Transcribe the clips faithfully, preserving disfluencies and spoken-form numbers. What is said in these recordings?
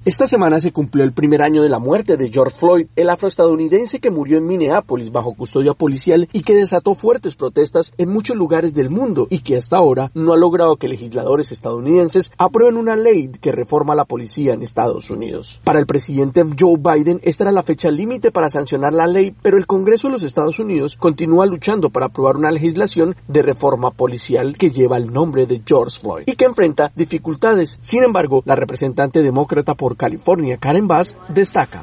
Esta semana se cumplió el primer año de la muerte de George Floyd, el afroestadounidense que murió en Minneapolis bajo custodia policial y que desató fuertes protestas en muchos lugares del mundo y que hasta ahora no ha logrado que legisladores estadounidenses aprueben una ley que reforma la policía en Estados Unidos. Para el presidente Joe Biden, esta era la fecha límite para sancionar la ley, pero el Congreso de los Estados Unidos continúa luchando para aprobar una legislación de reforma policial que lleva el nombre de George Floyd y que enfrenta dificultades. Sin embargo, la representante demócrata por California, Karen Bass, destaca.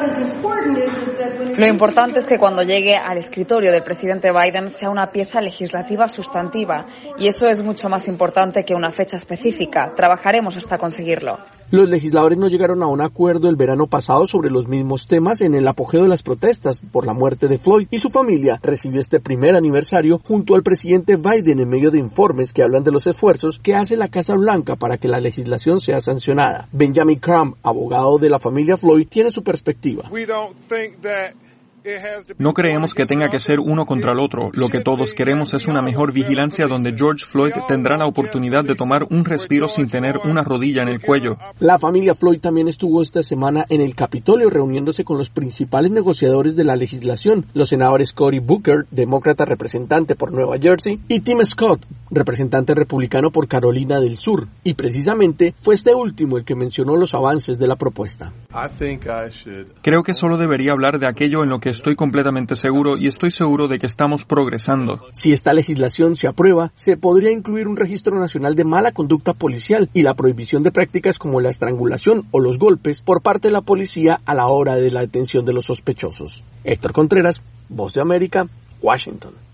Lo importante es que cuando llegue al escritorio del presidente Biden sea una pieza legislativa sustantiva, y eso es mucho más importante que una fecha específica. Trabajaremos hasta conseguirlo. Los legisladores no llegaron a un acuerdo el verano pasado sobre los mismos temas en el apogeo de las protestas por la muerte de Floyd, y su familia recibió este primer aniversario junto al presidente Biden en medio de informes que hablan de los esfuerzos que hace la Casa Blanca para que la legislación sea sancionada. Benjamin Crump, abogado de la familia Floyd, tiene su perspectiva. No creemos que tenga que ser uno contra el otro. Lo que todos queremos es una mejor vigilancia donde George Floyd tendrá la oportunidad de tomar un respiro sin tener una rodilla en el cuello. La familia Floyd también estuvo esta semana en el Capitolio reuniéndose con los principales negociadores de la legislación, los senadores Cory Booker, demócrata representante por Nueva Jersey, y Tim Scott, representante republicano por Carolina del Sur, y precisamente fue este último el que mencionó los avances de la propuesta. Creo que solo debería hablar de aquello en lo que estoy completamente seguro, y estoy seguro de que estamos progresando. Si esta legislación se aprueba, se podría incluir un registro nacional de mala conducta policial y la prohibición de prácticas como la estrangulación o los golpes por parte de la policía a la hora de la detención de los sospechosos. Héctor Contreras, Voz de América, Washington.